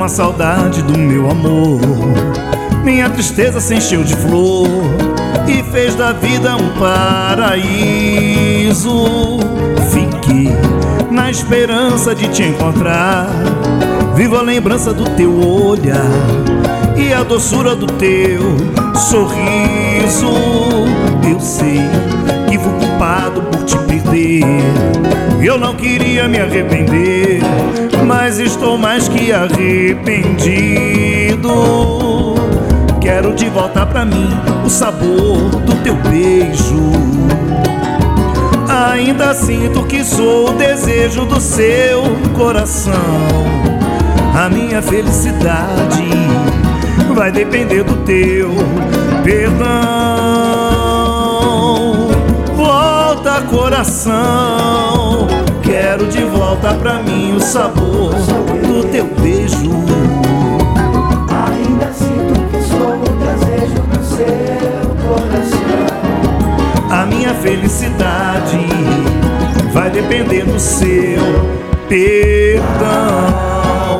uma saudade do meu amor. Minha tristeza se encheu de flor e fez da vida um paraíso. Fiquei na esperança de te encontrar, vivo a lembrança do teu olhar e a doçura do teu sorriso. Eu sei que fui culpado por te perder, eu não queria me arrepender, mas estou mais que arrependido. Quero de volta pra mim o sabor do teu beijo. Ainda sinto que sou o desejo do seu coração. A minha felicidade vai depender do teu perdão. Volta, coração, quero de volta pra mim o sabor do teu beijo. Ainda sinto que sou o desejo do seu coração. A minha felicidade vai depender do seu perdão.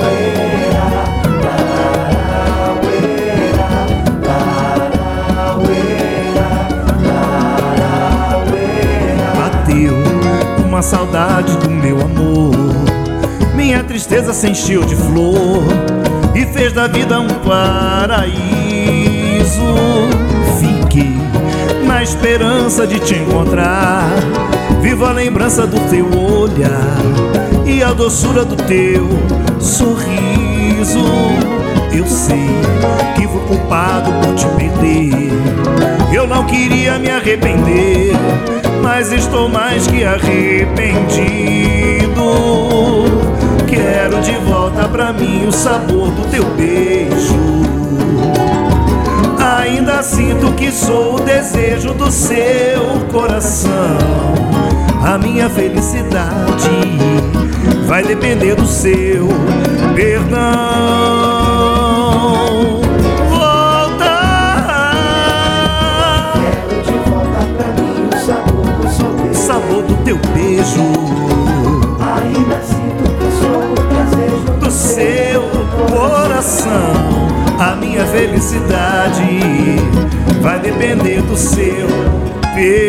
Bateu uma saudade do meu amor, minha tristeza se encheu de flor e fez da vida um paraíso. Fiquei na esperança de te encontrar, vivo a lembrança do teu olhar e a doçura do teu sorriso. Eu sei que fui culpado por te perder, eu não queria me arrepender, mas estou mais que arrependido. Quero de volta pra mim o sabor do teu beijo. Ainda sinto que sou o desejo do seu coração. A minha felicidade vai depender do seu perdão. Volta. Quero de volta pra mim o sabor do seu beijo. Sabor do teu beijo. Ainda sinto que sou o desejo Do seu coração. A minha felicidade vai depender do seu perdão.